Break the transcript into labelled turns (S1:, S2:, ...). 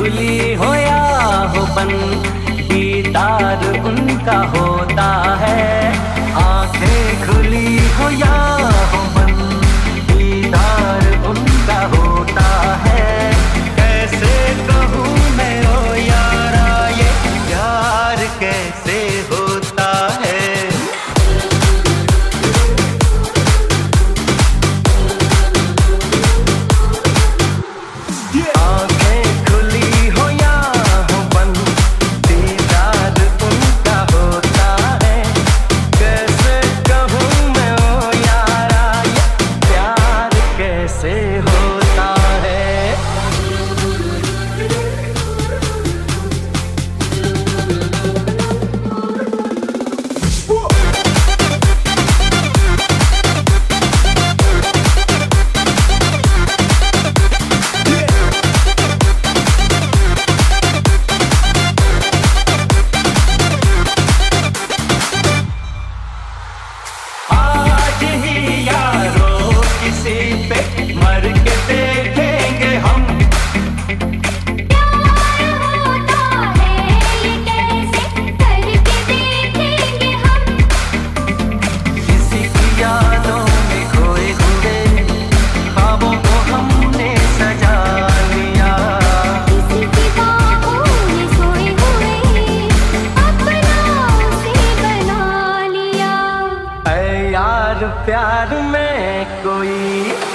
S1: खुली हो या हो बंद, दीदार उनका होता है। आंखें खुली हो या हो बंद, दीदार उनका होता है। कैसे कहूँ मैं ओ यारा, ये प्यार कैसे होता है। आंखें खुली हो या हो बंद, दीदार उनका होता है। कैसे कहूँ मैं ओ यारा, ये प्यार कैसे होता है। आज ही यारो किसी पे मर के देखेंगे हम।
S2: प्यार होता है ये कैसे करके देखेंगे हम।
S1: किसी की यादों में खोए हुए ख्वाबों को हमने सजा लिया।
S2: किसी की बाहों में सोए हुए अपना से बना लिया।
S1: ऐ यार प्यार में कोई